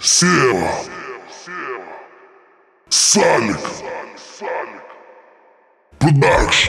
Сева, Салик, Продакшн.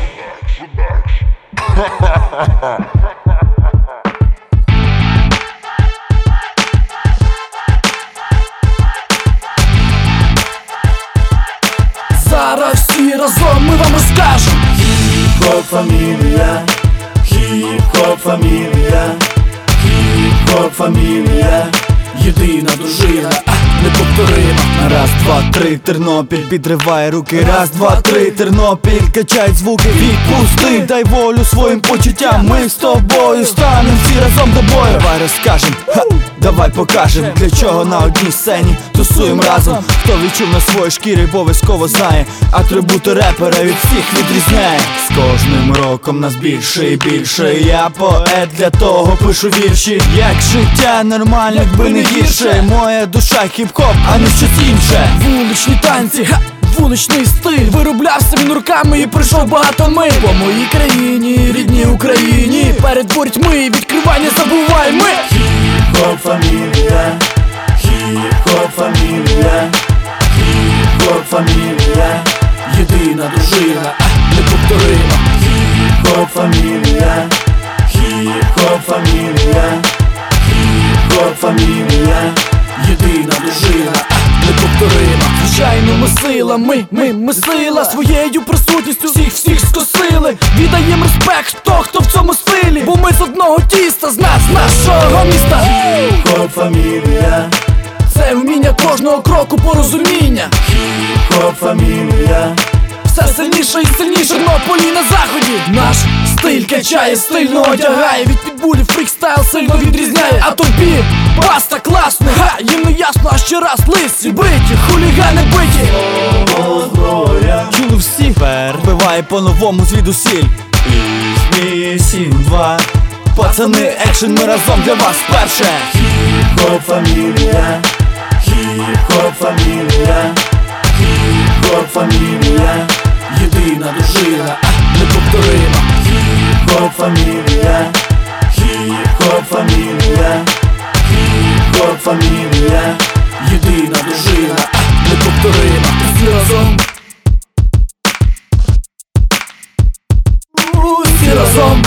Зараз всі разом ми вам розкажем. Хіп-хоп фамілія, хіп-хоп фамілія, хіп-хоп фамілія, Єдина дружина, неповторима. Раз, два, три, Тернопіль підриває руки. Раз, два, три, Тернопіль качають звуки. Відпусти, дай волю своїм почуттям. Ми з тобою станем всі разом до бою. Давай розкажем, давай покажем, для чого на одній сцені тусуєм разом. Хто відчув на своїй шкірі, обов'язково знає. Атрибути репера від всіх відрізняє. З кожним роком нас більше і більше. Я поет, для того пишу вірші. Як життя нормально, якби не гірше. Моя душа хіп-хоп, а не щось інше. Вуличні танці, вуличний стиль. Вироблявся він руками і пройшов багато миль. По моїй країні, рідній Україні. Перед ворітьми відкривання забувай ми. Хіп-хоп фамілія, хіп-хоп фамілія, хіп-хоп фамілія, Єдина дружина, неповторима. хіп-хоп фамілія, хіп-хоп фамілія, хіп-хоп фамілія, Єдина дружина, неповторима. Звичайними силами, ми сила. Своєю присутністю всіх скосили. Віддаєм респект хто в цьому стилі. Бо ми з одного тіста, з нашого міста. хіп-хоп фамілія, Це вміння кожного кроку порозуміння. хіп-хоп фамілія, Все сильніше і сильніше Тернополі на заході. Наш стиль качає, стильно одягає. Від підбулів фрікстайл сильно відрізняє. А тобі баста класно, їм не ясно, а ще раз лисі биті, хулігани биті. зброя. Чули всі, вбиває по-новому звідусіль. І 7-2. Пацани, екшен, ми разом для вас перше. Хіп-хоп фамілія, хіп-хоп фамілія, хіп-хоп фамілія, Єдина дружина, неповторима. хіп-хоп фамілія, хіп-хоп фамілія, хіп-хоп фамілія, Єдина дружина, неповторима. Всі разом. Всі разом.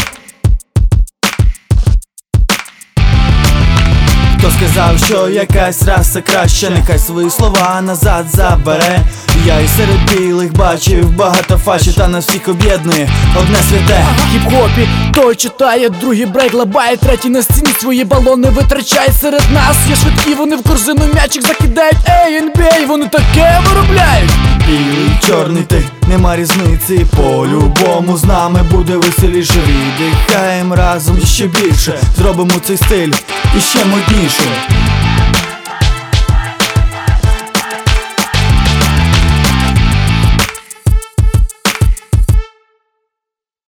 Хто сказав, що якась раса краща, нехай свої слова назад забере. Я і серед білих бачив багато фальші, та нас всіх об'єднує одне святе. В хіп-хопі той читає, другий брейк лабає, третій на стіні свої балони витрачає. Серед нас є швидкі, вони в корзину м'ячик закидають. Ей, NBA, вони таке виробляють. Білий, чорний, ти, нема різниці. По-любому з нами буде веселіше. Віддихаєм разом ще більше. Зробимо цей стиль іще модніше.